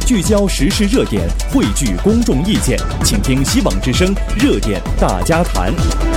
聚焦时事热点，汇聚公众意见，请听希望之声热点大家谈。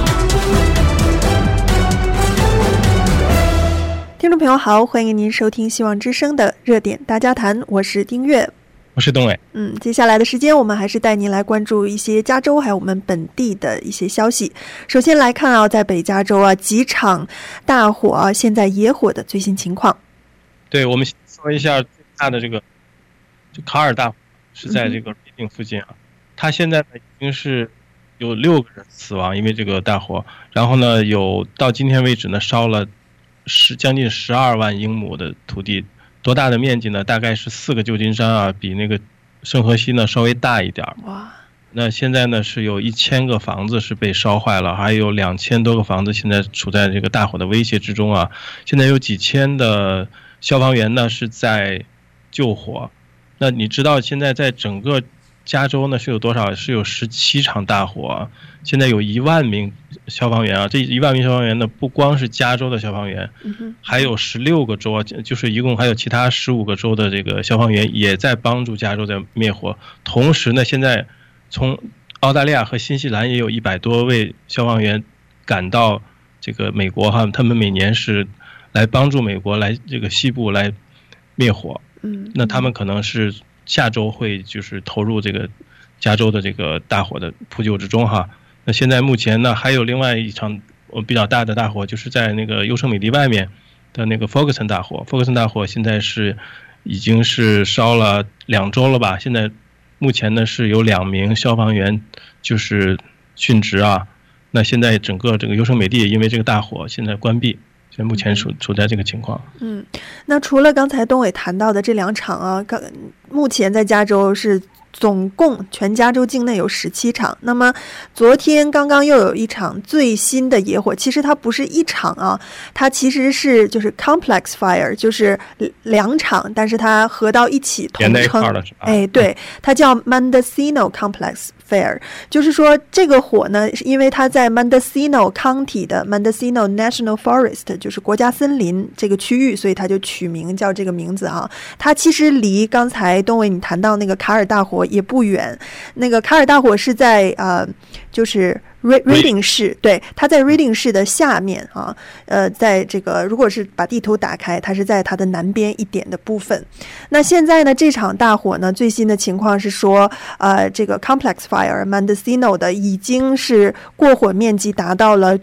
听众朋友好，欢迎您收听希望之声的热点大家谈，我是丁月， 我是东伟。 接下来的时间我们还是带您来关注一些加州还有我们本地的一些消息。首先来看在北加州几场大火现在野火的最新情况。 对，我们说一下最大的这个卡尔大火是在这个瑞定附近它现在已经是有6个人死亡，因为这个大火，然后呢到今天为止呢烧了将近12万英亩的土地，多大的面积呢？大概是4个旧金山比那个圣荷西呢稍微大一点。 哇！ 那现在呢是有1000个房子是被烧坏了，还有2000多个房子现在处在这个大火的威胁之中现在有几千的消防员呢是在救火。那你知道现在在整个加州呢是有多少？是有17场大火，现在有1万名消防员这1万名消防员呢不光是加州的消防员，还有16个州就是一共还有其他15个州的这个消防员也在帮助加州在灭火。同时呢，现在从澳大利亚和新西兰也有100多位消防员赶到这个美国他们每年是来帮助美国来这个西部来灭火。那他们可能是下周会就是投入这个加州的这个大火的扑救之中那现在目前呢还有另外一场比较大的大火，就是在那个优胜美地外面的那个 Ferguson 大火。Ferguson 大火现在是已经是烧了2周了吧，现在目前呢是有2名消防员就是殉职那现在整个这个优胜美地因为这个大火现在关闭，现在目前处在这个情况。 那除了刚才东伟谈到的这2场目前在加州是总共全加州境内有17场。那么昨天刚刚又有一场最新的野火，其实它不是一场它其实是就是 complex fire， 就是2场，但是它合到一起统称对，它叫 Mendocino Complex Fire。 就是说这个火呢因为它在 Mendocino County 的 Mendocino National Forest， 就是国家森林这个区域，所以它就取名叫这个名字它其实离刚才东伟你谈到那个卡尔大火也不远。那个卡尔大火是在就是Reading 市，对，它在 Reading 市的下面在这个如果是把地图打开，它是在它的南边一点的部分。那现在呢这场大火呢最新的情况是说这个 Complex Fire Mendocino 的已经是过火面积达到了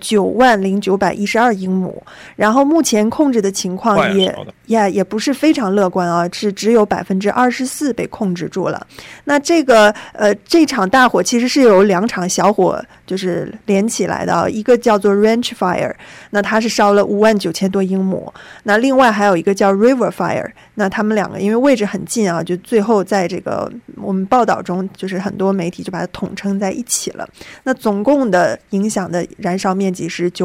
90912英亩，然后目前控制的情况也不是非常乐观是只有24%被控制住了。那这场大火其实是有2场小火就是连起来的一个叫做 Ranch Fire， 那它是烧了59000多英亩。那另外还有一个叫 River Fire， 那他们2个因为位置很近就最后在这个我们报道中就是很多媒体就把它统称在一起了。那总共的影响的燃烧面积是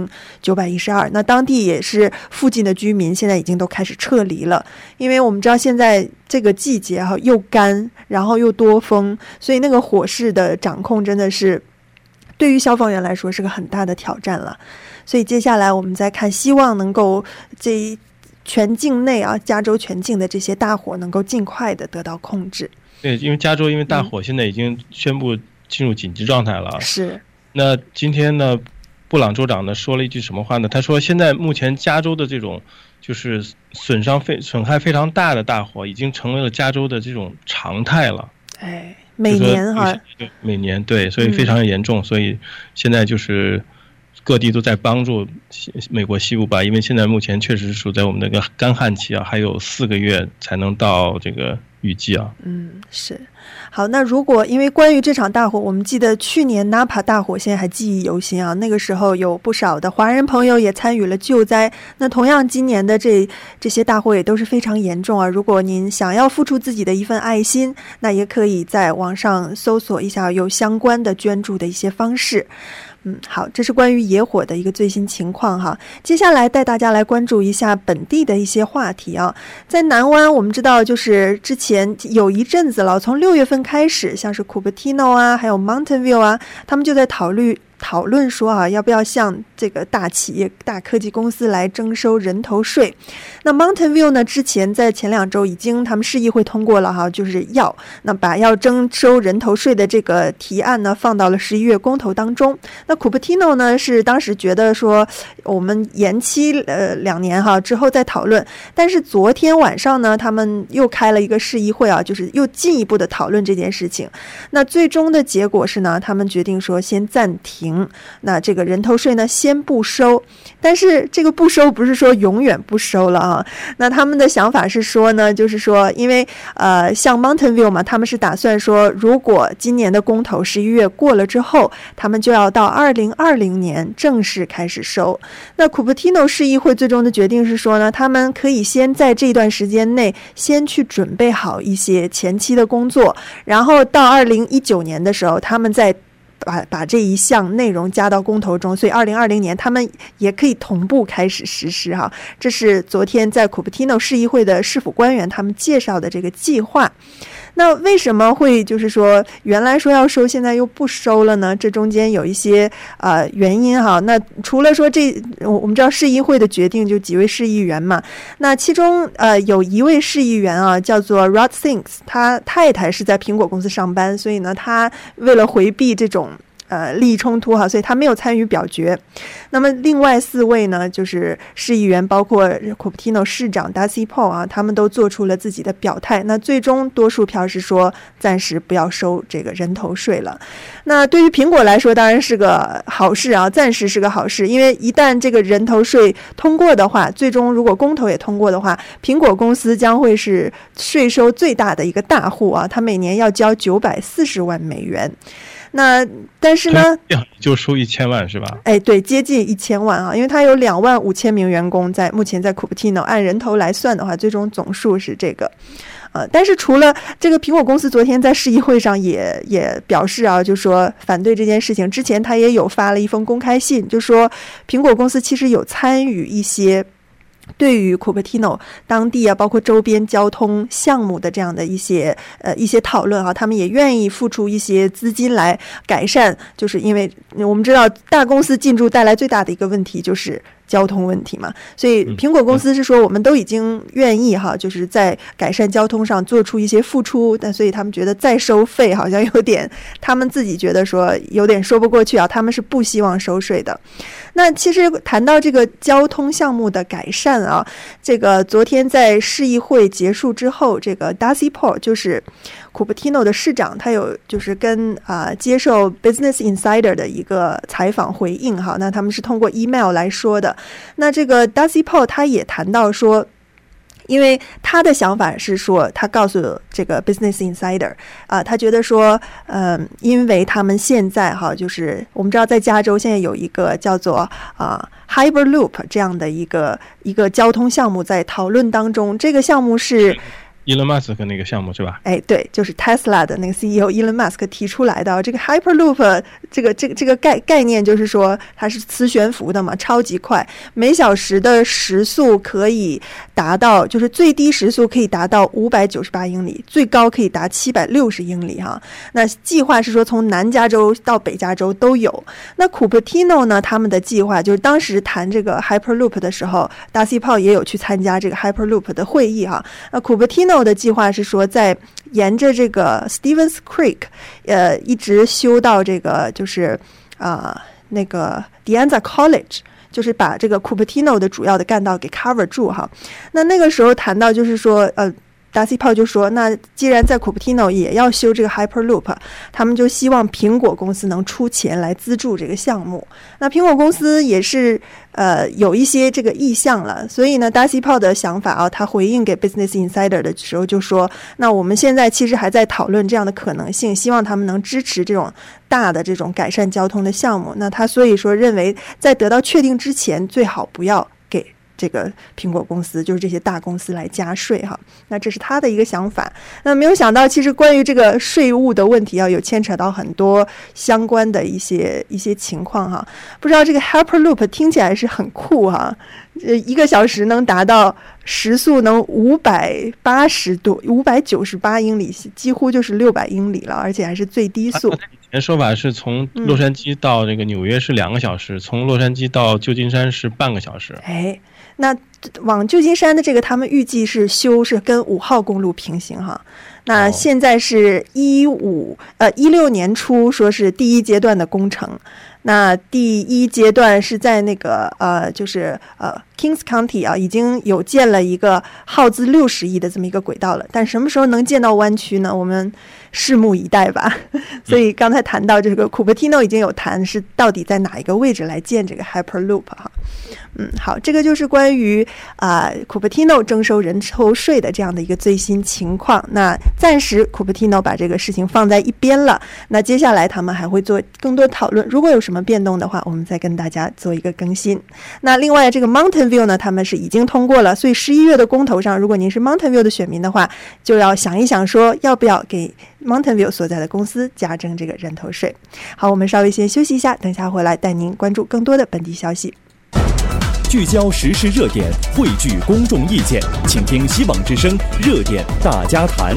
90912。那当地也是附近的居民现在已经都开始撤离了，因为我们知道现在这个季节又干然后又多风，所以那个火势的掌控真的是对于消防员来说是个很大的挑战了。所以接下来我们再看，希望能够这全境内加州全境的这些大火能够尽快的得到控制。 对，因为加州因为大火现在已经宣布进入紧急状态了。 是。 那今天呢布朗州长呢说了一句什么话呢？他说现在目前加州的这种就是损害非常大的大火已经成为了加州的这种常态了。 每年每年对，所以非常严重。所以现在就是各地都在帮助美国西部吧，因为现在目前确实是处在我们那个干旱期还有4个月才能到这个雨季是。好，那如果因为关于这场大火，我们记得去年纳帕大火现在还记忆犹新那个时候有不少的华人朋友也参与了救灾。那同样今年的这些大火也都是非常严重如果您想要付出自己的一份爱心，那也可以在网上搜索一下有相关的捐助的一些方式。好，这是关于野火的一个最新情况接下来带大家来关注一下本地的一些话题在南湾，我们知道就是之前有一阵子了，从6月份开始，像是 Cupertino 还有 Mountain View他们就在讨论讨论说啊，要不要向这个大企业、大科技公司来征收人头税。那 Mountain View 呢，之前在前2周已经他们市议会通过了哈，就是要把要征收人头税的这个提案呢放到了11月公投当中。那 Cupertino 呢是当时觉得说我们延期2年哈之后再讨论，但是昨天晚上呢，他们又开了一个市议会啊，就是又进一步的讨论这件事情。那最终的结果是呢，他们决定说先暂停，那这个人头税呢先不收，但是这个不收不是说永远不收了啊。那他们的想法是说呢，就是说因为像 Mountain View 嘛，他们是打算说如果今年的公投11月过了之后，他们就要到2020年正式开始收。那 Cupertino 市议会最终的决定是说呢，他们可以先在这段时间内先去准备好一些前期的工作，然后到2019年的时候，他们再把这一项内容加到公投中，所以2020年他们也可以同步开始实施哈。这是昨天在 Cupertino 市议会的市府官员他们介绍的这个计划。那为什么会就是说原来说要收，现在又不收了呢？这中间有一些原因哈。那除了说我们知道市议会的决定就几位市议员嘛，那其中有一位市议员啊叫做 Rod Sinks， 他太太是在苹果公司上班，所以呢他为了回避这种利益冲突哈，所以他没有参与表决。那么另外4位呢，就是市议员，包括 Cupertino 市长 Darcy Paul 啊，他们都做出了自己的表态。那最终多数票是说暂时不要收这个人头税了。那对于苹果来说当然是个好事啊，暂时是个好事，因为一旦这个人头税通过的话，最终如果公投也通过的话，苹果公司将会是税收最大的一个大户啊，他每年要交940万美元。那但是呢， 就收1000万是吧？ 哎，对，接近1000万啊，因为它有25000名员工目前在 Cupertino， 按人头来算的话，最终总数是这个。但是除了这个，苹果公司昨天在市议会上也表示啊，就说反对这件事情。之前他也有发了一封公开信，就说苹果公司其实有参与一些对于 Cupertino 当地啊，包括周边交通项目的这样的一些讨论啊，他们也愿意付出一些资金来改善，就是因为我们知道大公司进驻带来最大的一个问题就是交通问题嘛，所以苹果公司是说我们都已经愿意哈，就是在改善交通上做出一些付出，但所以他们觉得再收费好像有点，他们自己觉得说有点说不过去啊，他们是不希望收税的。那其实谈到这个交通项目的改善啊，这个昨天在市议会结束之后，这个 Darcy Paul 就是Cupertino 的市长，他有就是跟接受 Business Insider 的一个采访回应哈，那他们是通过 email 来说的。那这个 Darcy Paul 他也谈到说，因为他的想法是说，他告诉这个 Business Insider 他觉得说因为他们现在哈，就是我们知道在加州现在有一个叫做Hyperloop 这样的一个交通项目在讨论当中，这个项目是 Elon Musk 那个项目是吧？ 哎，对，就是 Tesla 的那个 CEO Elon Musk 提出来的。这个 Hyperloop 这个概念就是说它是磁悬浮的嘛，超级快，每小时的时速可以达到，就是最低时速可以达到598英里，最高可以达760英里哈。那计划是说从南加州到北加州都有。那 Cupertino 呢，他们的计划就是当时谈这个 Hyperloop 的时候 ，Darcy Paul 也有去参加这个 Hyperloop 的会议哈。那 Cupertino的计划是说，在沿着这个 Stevens Creek， 一直修到这个就是那个 De Anza College， 就是把这个 Cupertino 的主要的干道给 cover 住哈。那个时候谈到就是说Darcy Paul 就说，那既然在 Cupertino 也要修这个 Hyperloop， 他们就希望苹果公司能出钱来资助这个项目。那苹果公司也是有一些这个意向了，所以呢 Darcy Paul 的想法啊，他回应给 Business Insider 的时候就说，那我们现在其实还在讨论这样的可能性，希望他们能支持这种大的这种改善交通的项目。那他所以说认为在得到确定之前，最好不要给这个苹果公司，就是这些大公司来加税哈。那这是他的一个想法。那没有想到其实关于这个税务的问题有牵扯到很多相关的一些情况哈。不知道这个 Hyperloop 听起来是很酷哈， 1个小时能达到时速能580多598英里，几乎就是600英里了，而且还是最低速。 以前说法是从洛杉矶到这个纽约是2个小时，从洛杉矶到旧金山是半个小时。 哎，那往旧金山的这个他们预计是跟5号公路平行哈。那现在是16年初说是第1阶段的工程。那第1阶段是在那个Kings County 啊，已经有建了一个耗资60亿的这么一个轨道了，但什么时候能建到湾区呢？我们拭目以待吧。所以刚才谈到这个Cupertino已经有谈是到底在哪一个位置来建这个 Hyperloop 哈。好，这个就是关于Cupertino 征收人头税的这样的一个最新情况。那暂时Cupertino把这个事情放在一边了。那接下来他们还会做更多讨论，如果有什么变动的话，我们再跟大家做一个更新。那另外这个 Mountain View 呢，他们是已经通过了，所以11月的公投上，如果您是 Mountain View 的选民的话，就要想一想说要不要给 Mountain View 所在的公司加征这个人头税。好，我们稍微先休息一下，等下回来带您关注更多的本地消息。 聚焦时事热点，汇聚公众意见，请听希望之声热点大家谈。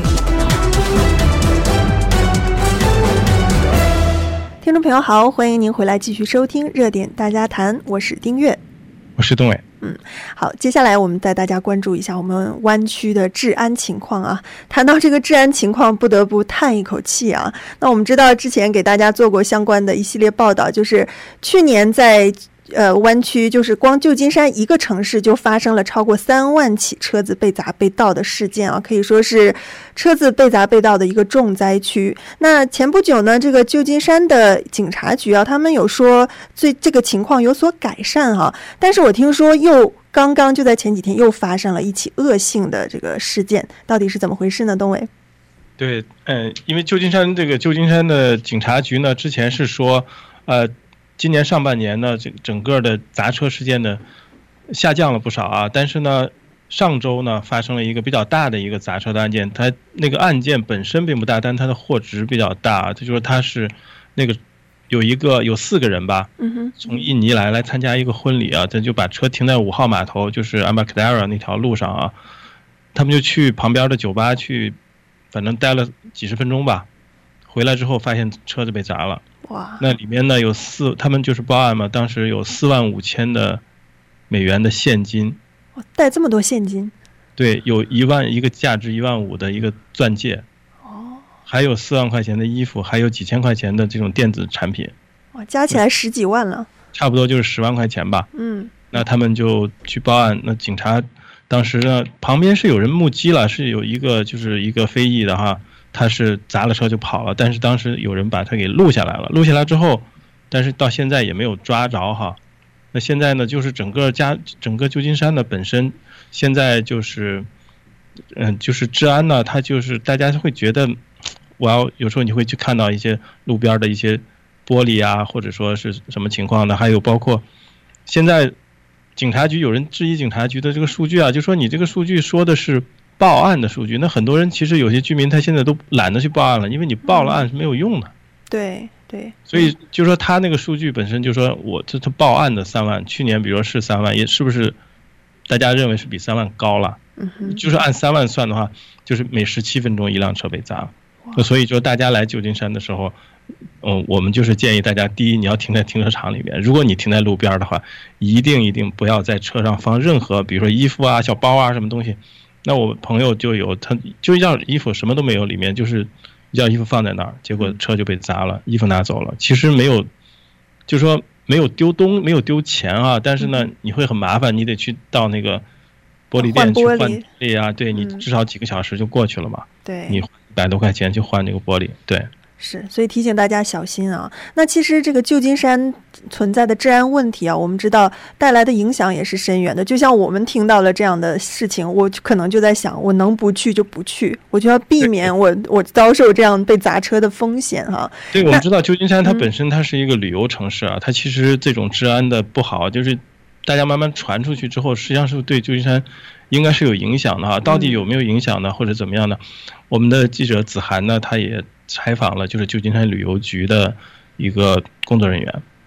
听众朋友好，欢迎您回来继续收听热点大家谈，我是丁月， 我是东伟。 好，接下来我们带大家关注一下我们湾区的治安情况啊。谈到这个治安情况，不得不叹一口气啊。那我们知道之前给大家做过相关的一系列报道，就是去年在湾区，就是光旧金山一个城市就发生了超过3万起车子被砸被盗的事件啊，可以说是车子被砸被盗的一个重灾区。那前不久呢，这个旧金山的警察局啊，他们有说这个情况有所改善哈，但是我听说刚刚就在前几天又发生了一起恶性的这个事件，到底是怎么回事呢？东伟？ 对，因为旧金山的警察局呢，之前是说，今年上半年呢，整个的砸车事件呢下降了不少啊，但是呢，上周呢发生了一个比较大的一个砸车的案件，它那个案件本身并不大，但它的货值比较大，这就是它是那个有4个人吧，从印尼来参加一个婚礼啊，他就把车停在5号码头，就是 Embarcadero 那条路上啊，他们就去旁边的酒吧去，反正待了几十分钟吧，回来之后发现车子被砸了。哇！那里面呢他们就是报案嘛，当时有45000的美元的现金。 带这么多现金？ 对，有一个价值15000的一个钻戒。还有4万块钱的衣服，还有几千块钱的这种电子产品。 哇，加起来10几万了。差不多就是10万块钱吧。那他们就去报案，那警察当时呢，旁边是有人目击了，是有一个非裔的哈。他是砸了车就跑了，但是当时有人把他给录下来了。录下来之后，但是到现在也没有抓着哈。那现在呢，就是整个旧金山的本身，现在就是治安呢，它就是大家会觉得，有时候你会去看到一些路边的一些玻璃啊，或者说是什么情况的，还有包括现在警察局有人质疑警察局的这个数据啊，就说你这个数据说的是报案的数据，那很多人其实有些居民他现在都懒得去报案了，因为你报了案是没有用的。 对， 所以就说他那个数据本身就说他报案的3万，去年比如说是3万，也是不是大家认为是比3万高了？就是按3万算的话，就是每17分钟一辆车被砸。所以说大家来旧金山的时候，我们就是建议大家，第一，你要停在停车场里面，如果你停在路边的话，一定不要在车上放任何比如说衣服啊、小包啊什么东西。那我朋友他就一件衣服什么都没有，里面就是一件衣服放在那儿，结果车就被砸了，衣服拿走了。其实没有，就说没有丢钱啊，但是呢你会很麻烦，你得去到那个玻璃店去换玻璃啊，对，你至少几个小时就过去了嘛。 对， 你100多块钱去换这个玻璃，对。 是，所以提醒大家小心啊。那其实这个旧金山存在的治安问题啊，我们知道带来的影响也是深远的。就像我们听到了这样的事情，我可能就在想，我能不去就不去，我就要避免我遭受这样被砸车的风险哈。 对，我们知道旧金山它本身它是一个旅游城市啊，它其实这种治安的不好，就是大家慢慢传出去之后，实际上是对旧金山应该是有影响的哈。到底有没有影响呢，或者怎么样呢？我们的记者子涵呢，他也采访了就是旧金山旅游局的一个工作人员，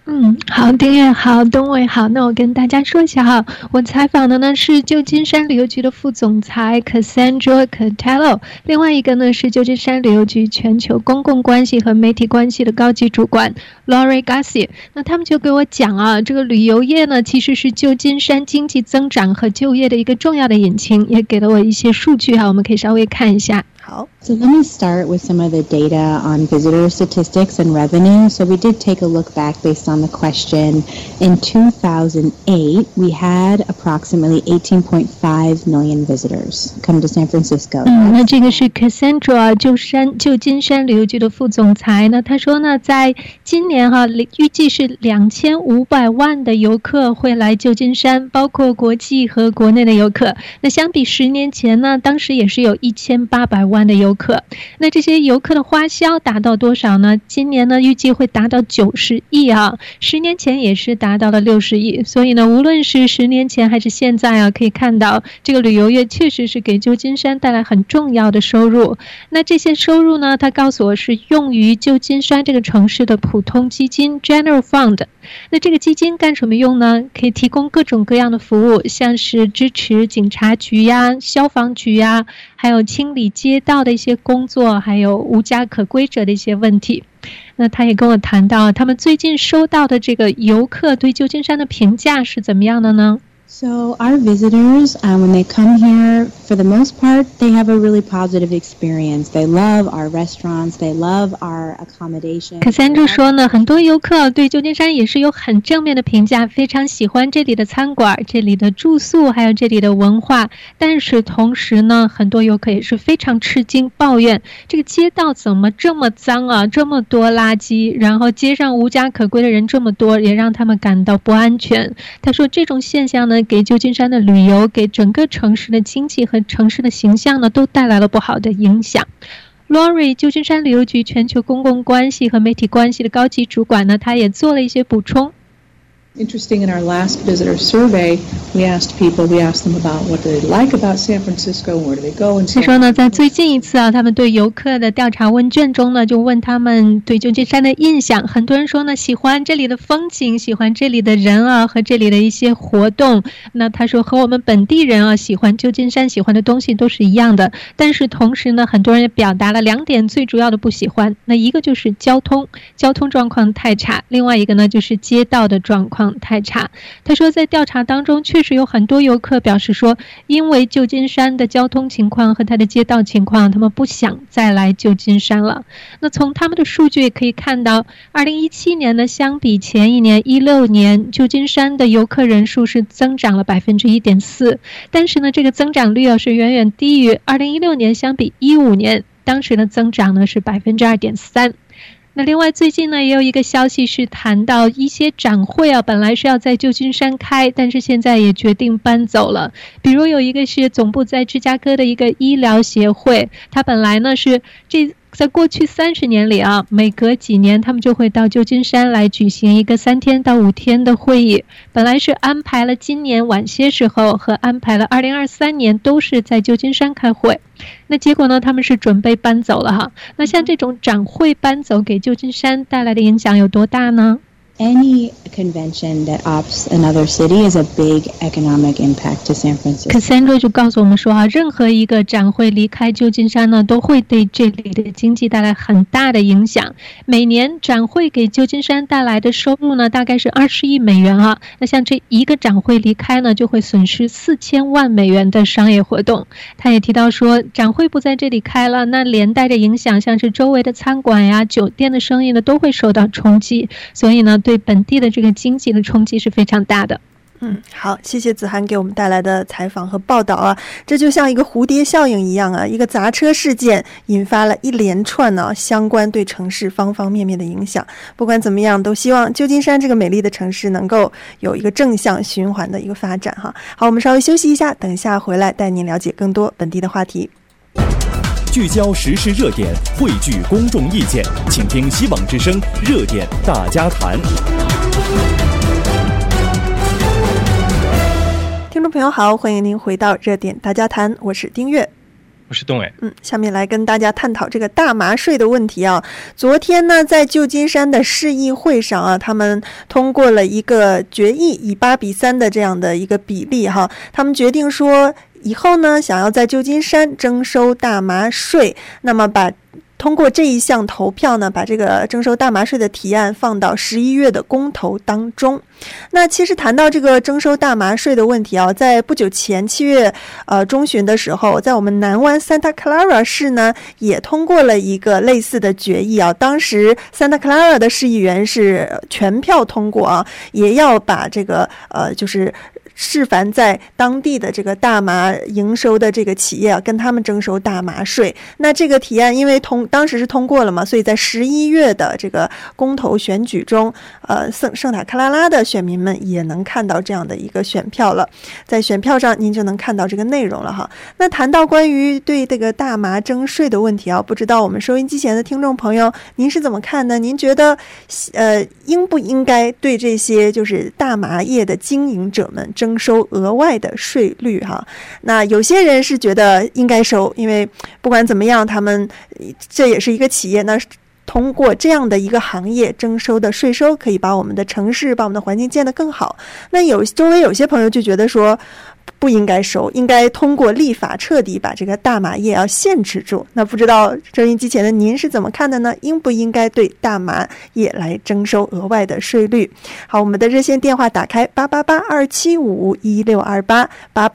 好，丁月好，东伟好。那我跟大家说一下哈，我采访的呢是旧金山旅游局的副总裁 Cassandra Catello， 另外一个呢是旧金山旅游局全球公共关系和媒体关系的高级主管 Lori Garcia。 那他们就给我讲啊，这个旅游业呢其实是旧金山经济增长和就业的一个重要的引擎，也给了我一些数据哈，我们可以稍微看一下。 好。 So let me start with some of the data on visitor statistics and revenue. So we did take a look back based on the question. In 2008, we had approximately 18.5 million visitors come to San Francisco. 那这个是 Cassandra 旧金山旅游局的副总裁呢，他说呢，在今年预计是2500万的游客会来旧金山，包括国际和国内的游客。那相比10年前呢，当时也是有1800万的游客。那这些游客的花销达到多少呢？今年呢预计会达到90亿啊，10年前也是达到了60亿。所以呢，无论是10年前还是现在啊，可以看到这个旅游业确实是给旧金山带来很重要的收入。那这些收入呢，他告诉我是用于旧金山这个城市的普通基金 General Fund。那这个基金干什么用呢？可以提供各种各样的服务，像是支持警察局呀、消防局呀，还有清理街道的一些工作，还有无家可归者的一些问题。那他也跟我谈到，他们最近收到的这个游客对旧金山的评价是怎么样的呢 ？So our visitors, when they come here, for the most part, they have a really positive experience. They love our restaurants. They love our accommodation. Cassandra 说呢，很多游客对旧金山也是有很正面的评价，非常喜欢这里的餐馆、这里的住宿，还有这里的文化。但是同时呢，很多游客也是非常吃惊，抱怨这个街道怎么这么脏啊，这么多垃圾，然后街上无家可归的人这么多，也让他们感到不安全。他说这种现象呢，给旧金山的旅游，给整个城市的经济和城市的形象呢，都带来了不好的影响。Lori 旧金山旅游局全球公共关系和媒体关系的高级主管呢，他也做了一些补充。 Interesting, in our last visitor survey, we asked them about what do they like about San Francisco, where do they go in San Francisco. 所以说呢，在最近一次啊，他们对游客的调查问卷中呢，就问他们对旧金山的印象。很多人说呢，喜欢这里的风景，喜欢这里的人啊，和这里的一些活动。那他说和我们本地人啊，喜欢旧金山喜欢的东西都是一样的。但是同时呢，很多人也表达了2点最主要的不喜欢。那一个就是交通状况太差，另外一个呢就是街道的状况太差。他说在调查当中确实有很多游客表示说，因为旧金山的交通情况和它的街道情况，他们不想再来旧金山了。那从他们的数据也可以看到，2017年呢相比前一年16年，旧金山的游客人数是增长了 1.4%， 但是呢这个增长率是远远低于2016年相比15年，当时的增长呢是 2.3%。那另外最近呢也有一个消息是谈到一些展会啊，本来是要在旧金山开，但是现在也决定搬走了。比如有一个是总部在芝加哥的一个医疗协会，它本来呢是在过去30年里啊，每隔几年他们就会到旧金山来举行一个3天到5天的会议，本来是安排了今年晚些时候和安排了2023年都是在旧金山开会。那结果呢，他们是准备搬走了哈。那像这种展会搬走给旧金山带来的影响有多大呢 ？Any convention that opts another city is a big economic impact to San Francisco. Cassandra 就告诉我们说啊，任何一个展会离开旧金山呢，都会对这里的经济带来很大的影响。每年展会给旧金山带来的收入呢，大概是20亿美元啊。那像这一个展会离开呢，就会损失4000万美元的商业活动。他也提到说，展会不在这里开了，那连带的影响，像是周围的餐馆呀、酒店的生意呢，都会受到冲击。所以呢，对本地的这个经济的冲击是非常大的。 好，谢谢子涵给我们带来的采访和报道啊，这就像一个蝴蝶效应一样啊，一个砸车事件引发了一连串呢相关对城市方方面面的影响。不管怎么样，都希望旧金山这个美丽的城市能够有一个正向循环的一个发展哈。好，我们稍微休息一下，等一下回来带您了解更多本地的话题。 聚焦时事热点，汇聚公众意见，请听希望之声热点大家谈。 听众朋友好，欢迎您回到热点大家谈，我是丁月。 我是东伟。 下面来跟大家探讨这个大麻税的问题啊。昨天呢，在旧金山的市议会上啊，他们通过了一个决议，以8:3的这样的一个比例哈，他们决定说以后呢，想要在旧金山征收大麻税，那么通过这一项投票呢，把这个征收大麻税的提案放到11月的公投当中。那其实谈到这个征收大麻税的问题啊，在不久前7月中旬的时候，在我们南湾 Santa Clara 市呢，也通过了一个类似的决议啊。当时 Santa Clara 的市议员是全票通过啊，也要把这个就是示范在当地的这个大麻营收的这个企业啊，跟他们征收大麻税。那这个提案因为当时是通过了嘛，所以在11月的这个公投选举中，圣塔克拉拉的选民们也能看到这样的一个选票了。在选票上您就能看到这个内容了哈。那谈到关于对这个大麻征税的问题啊，不知道我们收音机前的听众朋友您是怎么看的？您觉得应不应该对这些就是大麻业的经营者们征收额外的税率哈？那有些人是觉得应该收，因为不管怎么样，他们这也是一个企业，那通过这样的一个行业征收的税收，可以把我们的城市、把我们的环境建得更好。那周围有些朋友就觉得说不应该收，应该通过立法彻底把这个大麻业要限制住。那不知道收音机前的您是怎么看的呢？应不应该对大麻业来征收额外的税率？好，我们的热线电话打开888-275-1628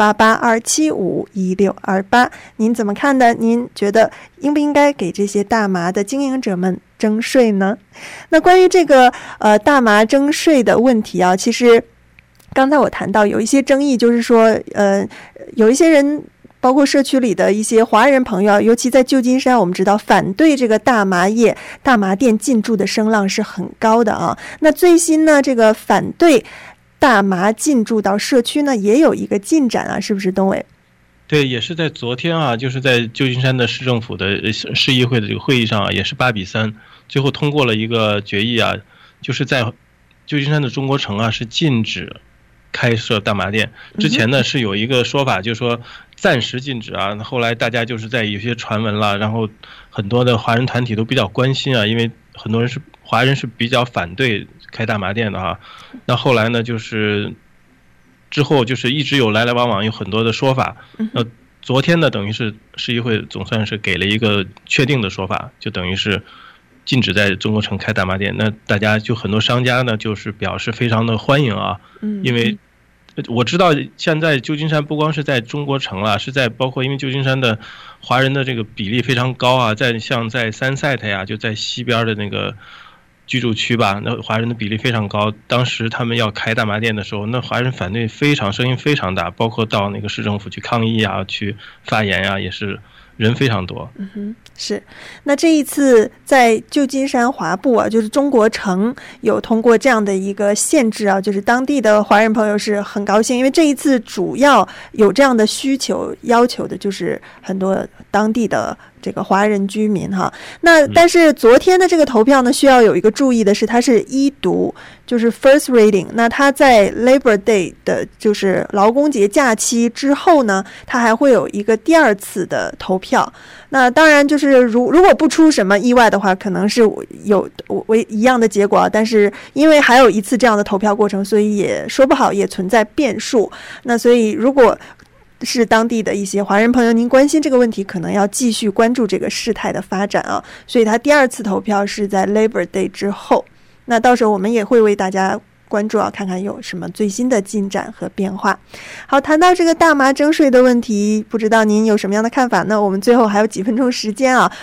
888-275-1628，您怎么看的？您觉得应不应该给这些大麻的经营者们征税呢？那关于这个大麻征税的问题啊，其实刚才我谈到有一些争议，就是说有一些人包括社区里的一些华人朋友，尤其在旧金山，我们知道反对这个大麻业、大麻店进驻的声浪是很高的啊。那最新呢，这个反对大麻进驻到社区呢，也有一个进展啊，是不是东伟？ 对，也是在昨天啊，就是在旧金山的市政府的市议会的这个会议上啊，也是8:3，最后通过了一个决议啊，就是在旧金山的中国城啊是禁止开设大麻店。之前呢是有一个说法，就是说暂时禁止啊，后来大家就是在有些传闻了，然后很多的华人团体都比较关心啊，因为很多华人是比较反对开大麻店的哈。那后来呢，就是之后就是一直有来来往往，有很多的说法。那昨天呢，等于是市议会总算是给了一个确定的说法，就等于是禁止在中国城开大麻店。那大家就很多商家呢，就是表示非常的欢迎啊，因为我知道现在旧金山不光是在中国城了，是在包括因为旧金山的华人的这个比例非常高啊，像在Sunset呀，就在西边的那个居住区吧，那华人的比例非常高。当时他们要开大麻店的时候，那华人反对声音非常大，包括到那个市政府去抗议啊，去发言啊，也是人非常多。 是。那这一次在旧金山华埠啊，就是中国城有通过这样的一个限制啊，就是当地的华人朋友是很高兴，因为这一次主要有这样的需求要求的就是很多当地的这个华人居民哈。那但是昨天的这个投票呢，需要有一个注意的是，它是一读，就是 first reading。那它在 Labor Day 的就是劳工节假期之后呢，它还会有一个第二次的投票。那当然就是如果不出什么意外的话，可能是有一样的结果，但是因为还有一次这样的投票过程，所以也说不好，也存在变数。那所以如果是当地的一些华人朋友，您关心这个问题，可能要继续关注这个事态的发展啊。所以他第二次投票是在 Labor Day 之后，那到时候我们也会为大家关注啊，看看有什么最新的进展和变化。好，谈到这个大麻征税的问题，不知道您有什么样的看法呢？我们最后还有几分钟时间啊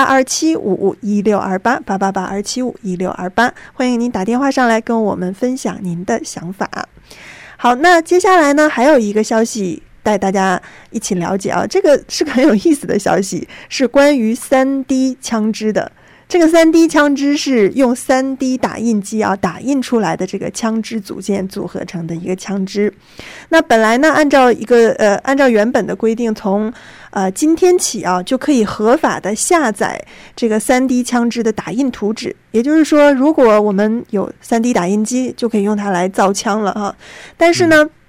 ，888-275-1628 888-275-1628，欢迎您打电话上来跟我们分享您的想法。好，那接下来呢，还有一个消息带大家一起了解啊，这个是个很有意思的消息，是关于 3D 枪支的。这个 3D 枪支是用 3D 打印机啊打印出来的这个枪支组件组合成的一个枪支。那本来呢，按照原本的规定，从今天起啊就可以合法的下载这个 3D 枪支的打印图纸。也就是说，如果我们有 3D 打印机，就可以用它来造枪了啊。但是呢，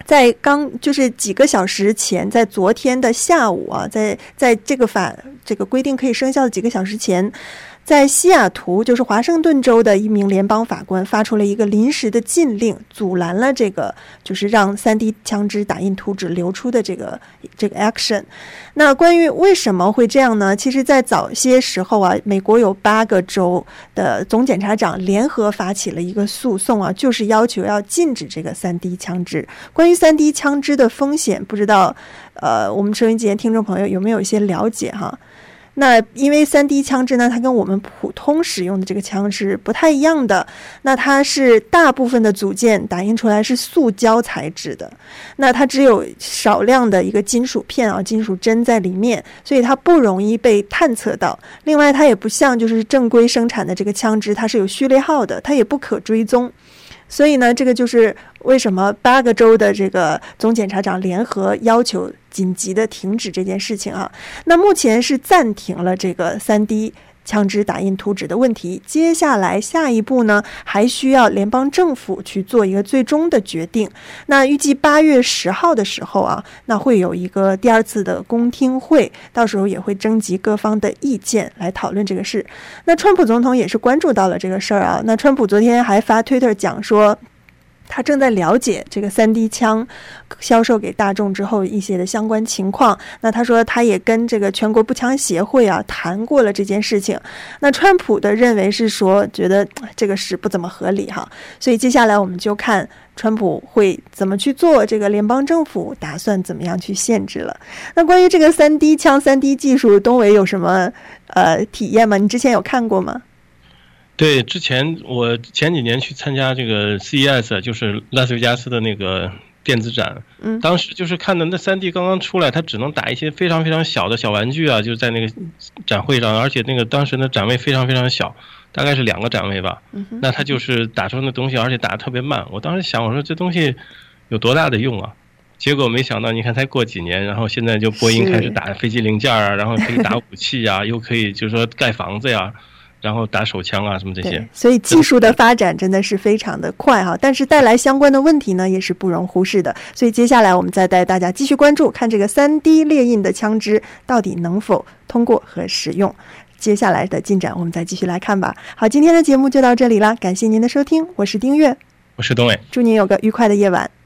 在就是几个小时前，在昨天的下午啊，在这个规定可以生效的几个小时前，在西雅图，就是华盛顿州的一名联邦法官发出了一个临时的禁令，阻拦了这个就是让3D 枪支打印图纸流出的这个 action。那关于为什么会这样呢？其实在早些时候啊，美国有8个州的总检察长联合发起了一个诉讼啊，就是要求要禁止这个3D 枪支。关于3D 枪支的风险，不知道我们收音机前听众朋友有没有一些了解哈？那因为3D 枪支呢，它跟我们普通使用的这个枪是不太一样的。那它是大部分的组件打印出来是塑胶材质的，那它只有少量的一个金属片啊、金属针在里面，所以它不容易被探测到。另外，它也不像就是正规生产的这个枪支，它是有序列号的，它也不可追踪。所以呢，这个就是为什么8个州的这个总检察长联合要求紧急的停止这件事情啊。那目前是暂停了这个3D 枪支打印图纸的问题，接下来下一步呢，还需要联邦政府去做一个最终的决定。那预计8月10号的时候啊，那会有一个第2次的公听会，到时候也会征集各方的意见来讨论这个事。那川普总统也是关注到了这个事儿啊。那川普昨天还发推特讲说，他正在了解这个3D 枪销售给大众之后一些的相关情况。那他说他也跟这个全国步枪协会啊谈过了这件事情。那川普的认为是说，觉得这个事不怎么合理哈，所以接下来我们就看川普会怎么去做，这个联邦政府打算怎么样去限制了。那关于这个3D 枪、3D 技术，东伟有什么体验吗？你之前有看过吗？ 对，我前几年去参加这个 CES， 就是拉斯维加斯的那个电子展，当时就是看的那3D 刚刚出来，它只能打一些非常非常小的小玩具啊，就在那个展会上，而且那个当时的展位非常非常小，大概是2个展位吧。那它就是打出那东西，而且打得特别慢。我当时想，我说这东西有多大的用啊？结果没想到，你看才过几年，然后现在就波音开始打飞机零件啊，然后可以打武器啊，又可以就是说盖房子呀。然后打手枪啊什么这些， 所以技术的发展真的是非常的快哈，但是带来相关的问题呢也是不容忽视的。所以接下来我们再带大家继续关注，看这个3D 列印的枪支到底能否通过和使用。接下来的进展我们再继续来看吧。好，今天的节目就到这里了，感谢您的收听，我是丁月， 我是东伟， 祝您有个愉快的夜晚。